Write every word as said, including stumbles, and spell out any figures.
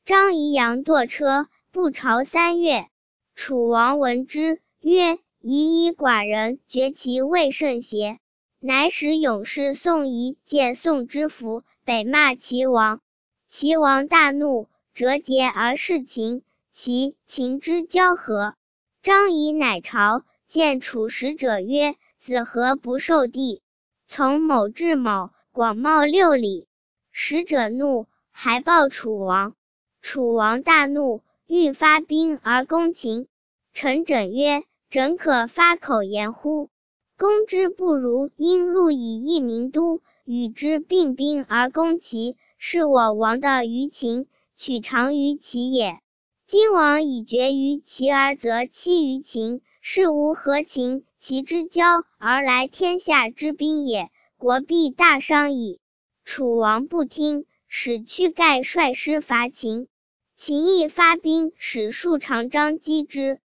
张仪扬堕车，不朝三月。楚王闻之，曰：夷夷寡人，绝其未甚邪？乃使勇士宋仪见宋之服，北骂齐王。齐王大怒，折节而弑秦。齐、秦之交合。张仪乃朝，见楚使者曰：子何不受地？从某至某，广袤六里。使者怒，还报楚王。楚王大怒，欲发兵而攻秦。臣枕曰：怎可发口言乎？攻之不如因入以一名都，与之并兵而攻齐，是我王的于秦，取长于齐也。今王以绝于齐而则欺于秦，是无合秦、齐之交而来天下之兵也，国必大伤矣。楚王不听，使屈盖率师伐秦。秦亦发兵，使数长张击之。